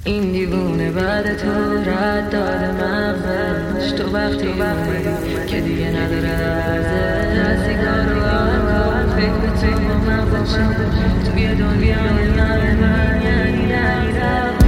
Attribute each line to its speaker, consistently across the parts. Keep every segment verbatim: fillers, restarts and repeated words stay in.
Speaker 1: این دیوونه بعد تو رد داده مغزش. تو وقتی اومدی که دیگه نداره ارزش. سیگار و آلکل فکر به تو با مغزش توی دنیای من من یعنی نمیرم.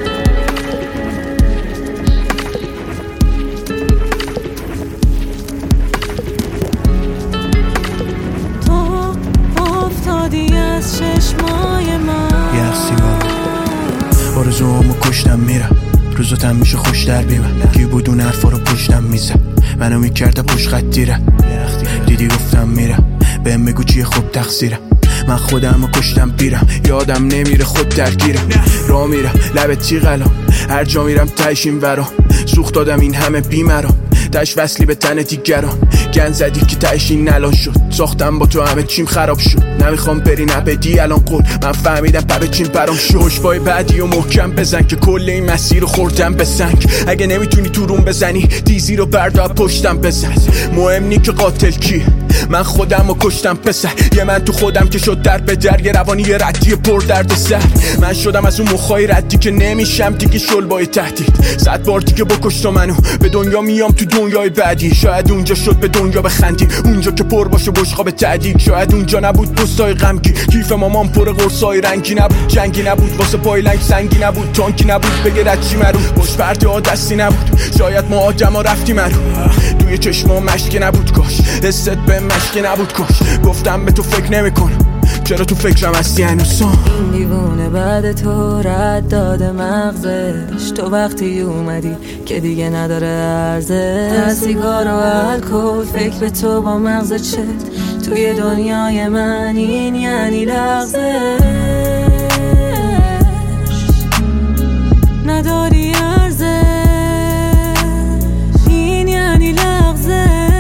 Speaker 2: تو افتادی از چشمای من.
Speaker 3: یه سیگار آرزوامو کشتم میرم، روزاتم میشه خوش در بیمن. کی بود اون حرفا رو پشتم میزه، منو میکرده پشت خط دیره. دیدی گفتم میرم، بهم بگو چیه خوب تقصیرم. من خودمو کشتم بیرم، یادم نمیره خود درگیرم. راه میرم لب تیغلام، هر جا میرم تهش این ورام. سوخت دادم این همه بیمرام، تهش وصلی به تن دیگران. گن زدی که تهش این نلان شد، ساختم با تو همه چیم خراب شد. نمیخوام بری نبدی الان قول، من فهمیدم پبه چین برام شد. پشتبای بعدی و محکم بزن که کل این مسیر رو خوردم به سنگ. اگه نمیتونی تو روم بزنی دیزی رو بردار پشتم بزن. مهم نی که قاتل کیه، من خودم رو کشتم پسر. یه من تو خودم که شد در به در، یه روانی یه ردی پر درد سر. من شدم از اون مخای ردی که نمیشم دیگه شلبای تهدید. صد بار دیگه بکش تو منو، به دنیا میام تو دنیای بعدی. شاید اونجا شد به دنیا بخندی، اونجا که پر باشه بشقاب تعدیق. شاید اونجا نبود پستای غمگی، کیف مامان پر قرصای رنگی نبود. جنگی نبود واسه پایلنگ سنگی نبود، تانکی نبود بگه رد چی مرو. خوش پرده ها دستی نبود، شاید ما آدم ها رفتی مرو. توی چشما مشکی نبود کاش، حست به مشکی نبود کاش. گفتم به تو فکر نمی کنم، چرا تو فکرم هستی هنوزم.
Speaker 1: این دیوونه بعد تو رد داده مغزش. تو وقتی اومدی که دیگه نداره ارزش. سیگار و الکل فکر به تو با مغز چت. توی دنیای من این یعنی لغزش. نداری ارزش، این یعنی لغزش.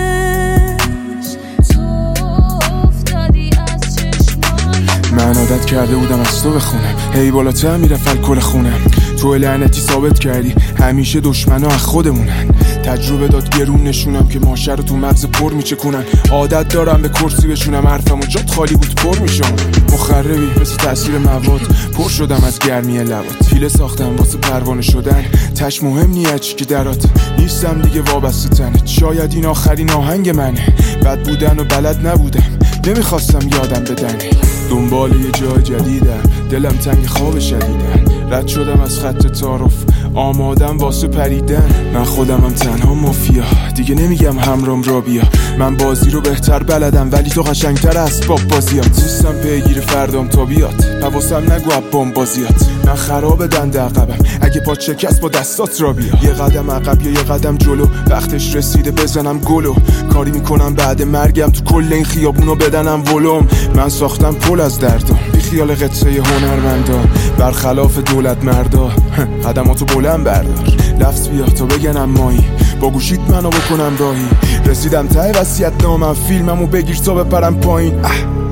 Speaker 4: من عادت کرده بودم از تو بخونم، هی بالاتر میرفت الکل خونم. تو لعنتی ثابت کردی همیشه دشمنا از خودمونن. تجربه داد گرون نشونم که ماشه رو تو مغز پر میچکونن. عادت دارم به کرسی بشونم، حرفم و جات خالی بود پر میشم. مخربی مثل تاثیر مواد، پر شدم از گرمی لبات. پیله ساختم واسه پروانه شدن، تش مهم نیه چی که درات. نیستم دیگه وابسته تنت، شاید این آخرین آهنگ منه. بد بودن و بلد نبودم، نمیخواستم یادم بدنی. دنبال یه جای جدیدم، دلم تنگ خواب شدیدن. رد شدم از خط تعارف، آمادم واسه پریدن. من خودمم تنها مافیا، دیگه نمیگم همرام را بیا. من بازی رو بهتر بلدم ولی تو قشنگتر اسباب بازیات. نیستم پیگیر فردام تا بیاد، حواسم نگو ابام بازیات. من خراب دنده عقبم، اگه پا شکست با دستات را بیا. یه قدم عقب یا یه قدم جلو، وقتش رسیده بزنم گلو. کاری میکنم بعد مرگم تو کل این خیابونو بدنم ولوم. من ساختم پل از دردم، بی خیال قطعه هنرمندان. برخلاف دولت مردا قدماتو بلند بردار. لفظ بیا تا بگنم مایی، با گوشیت منو بکنم راهی. رسیدم ته وصیت نامم، فیلممو بگیر تا بپرم پایین.